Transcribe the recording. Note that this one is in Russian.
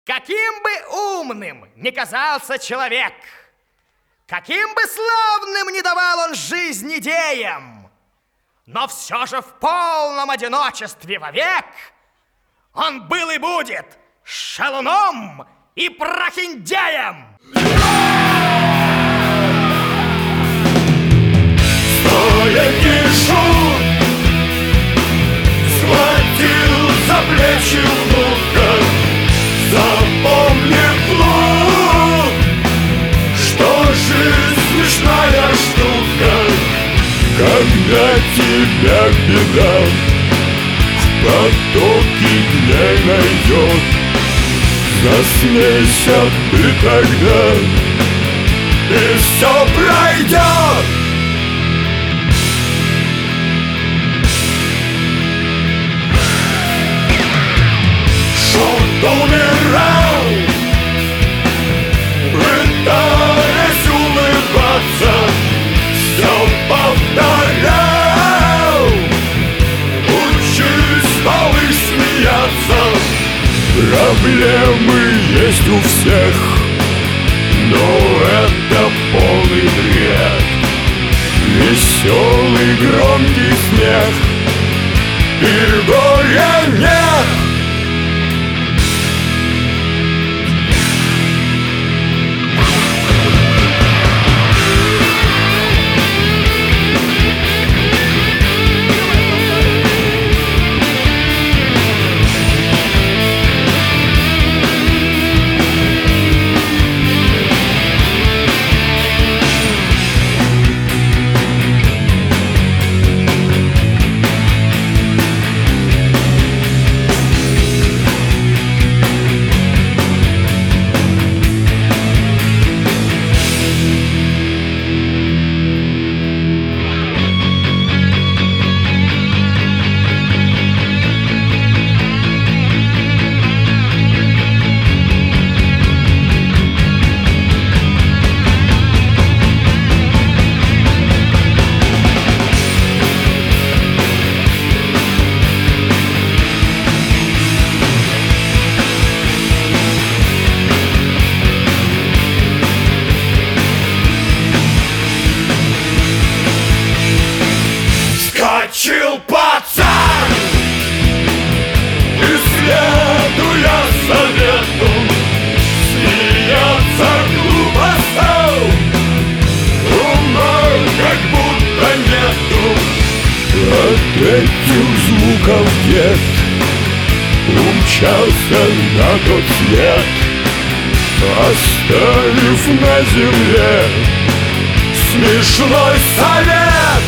Каким бы умным ни казался человек, каким бы славным ни давал он жизнь идеям, но все же в полном одиночестве вовек он был и будет шалуном и прохиндеем. Стоя кишут, схватил за плечи внука, запомни, плут, что жизнь смешная штука, когда тебя беда в потоке дней найдет. Засмейся ты тогда, и все пройдет. Шут умирал, пытаясь улыбаться, все повторял. Учись, малыш, смеяться. Проблемы есть у всех, но это полный бред. Веселый громкий смех и горя нет. Вскочил пацан, и следуя совету, смеяться глупо стал. Ума как будто нету. От этих звуков дед умчался на тот свет, оставив на земле смешной совет.